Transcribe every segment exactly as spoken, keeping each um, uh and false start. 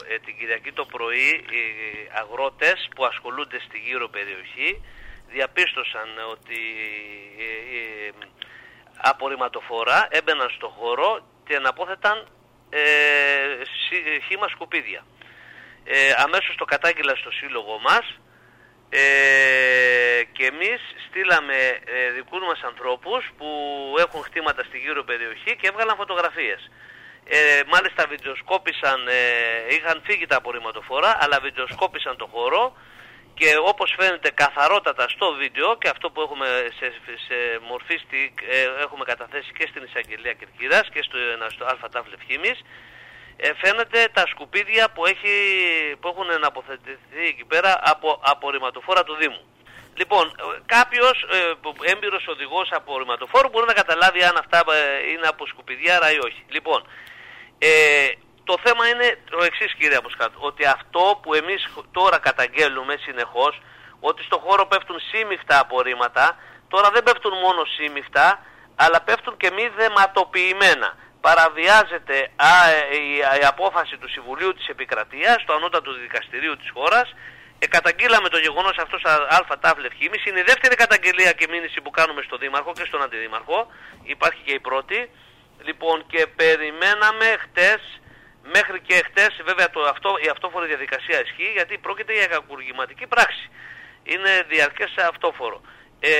ε, την Κυριακή το πρωί οι αγρότες που ασχολούνται στη γύρω περιοχή διαπίστωσαν ότι ε, ε, απορριμματοφόρα έμπαιναν στο χώρο και αναπόθεταν ε, χύμα σκουπίδια. Ε, αμέσως το κατάγγειλα στο σύλλογο μας ε, και εμείς στείλαμε ε, δικούς μας ανθρώπους που έχουν χτήματα στη γύρω περιοχή και έβγαλαν φωτογραφίες. Ε, μάλιστα βιντεοσκόπησαν, ε, είχαν φύγει τα απορριμματοφόρα, αλλά βιντεοσκόπησαν το χώρο και όπως φαίνεται καθαρότατα στο βίντεο, και αυτό που έχουμε σε, σε μορφή stick, ε, έχουμε καταθέσει και στην εισαγγελία Κερκύρας και στο, στο ΑΤΑΦ Λευκήμης, ε, φαίνεται τα σκουπίδια που, έχει, που έχουν αναποθετηθεί εκεί πέρα από απορριμματοφόρα του Δήμου. Λοιπόν, κάποιος ε, έμπειρος οδηγός απορριμματοφόρου μπορεί να καταλάβει αν αυτά ε, είναι από σκουπιδιάρα ή όχι. Λοιπόν, ε, το θέμα είναι το εξής, κύριε Αποσκάτ, ότι αυτό που εμείς τώρα καταγγέλνουμε συνεχώς, ότι στο χώρο πέφτουν σύμμιχτα απορρίμματα, τώρα δεν πέφτουν μόνο σύμμιχτα, αλλά πέφτουν και μη δεματοποιημένα. Παραβιάζεται α, η, η απόφαση του Συμβουλίου της Επικρατείας, του Ανώτατου Δικαστηρίου της χώρας. Ε, καταγγείλαμε το γεγονός αυτό στα ΑΤΑΦ Λευκήμης. Είναι η δεύτερη καταγγελία και μήνυση που κάνουμε στον Δήμαρχο και στον Αντιδήμαρχο. Υπάρχει και η πρώτη. Λοιπόν, και περιμέναμε χτες, μέχρι και χτες, βέβαια το, αυτό, η αυτόφορη διαδικασία ισχύει, γιατί πρόκειται για κακουργηματική πράξη. Είναι διαρκές αυτόφορο. Ε,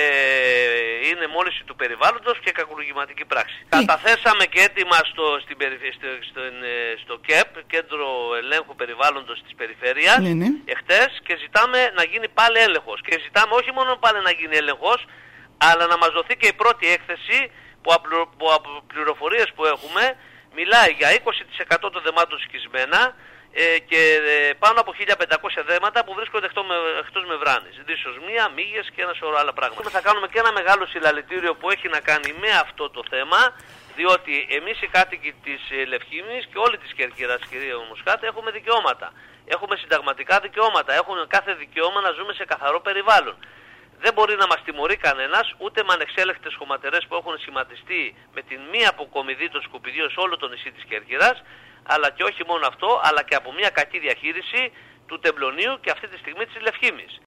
είναι μόλυνση του περιβάλλοντος και κακουργηματική πράξη. Mm. Καταθέσαμε και έτοιμα στο, στην, στο, στο, στο ΚΕΠ, Κέντρο Ελέγχου Περιβάλλοντος της Περιφέρειας, mm. εχθές, και ζητάμε να γίνει πάλι έλεγχος. Και ζητάμε όχι μόνο πάλι να γίνει έλεγχος, αλλά να μας δοθεί και η πρώτη έκθεση που από πληροφορίες που έχουμε μιλάει για είκοσι τοις εκατό των δεμάτων σκισμένα ε, και ε, πάνω από χίλια πεντακόσια δέματα που βρίσκονται εκτός, με, εκτός μεμβράνης. Δυσοσμία, μύγες και ένα σωρό άλλα πράγματα. Θα κάνουμε και ένα μεγάλο συλλαλητήριο που έχει να κάνει με αυτό το θέμα, διότι εμείς οι κάτοικοι της Λευκήμης και όλοι της Κερκύρας, κυρία Μουσκάτ, έχουμε δικαιώματα. Έχουμε συνταγματικά δικαιώματα. Έχουμε κάθε δικαίωμα να ζούμε σε καθαρό περιβάλλον. Δεν μπορεί να μας τιμωρεί κανένας, ούτε με ανεξέλεγκτες χωματερές που έχουν σχηματιστεί με την μη αποκομιδή των σκουπιδιών σε όλο το νησί της Κέρκυρας, αλλά και όχι μόνο αυτό, αλλά και από μια κακή διαχείριση του τεμπλωνίου και αυτή τη στιγμή της Λευκήμης.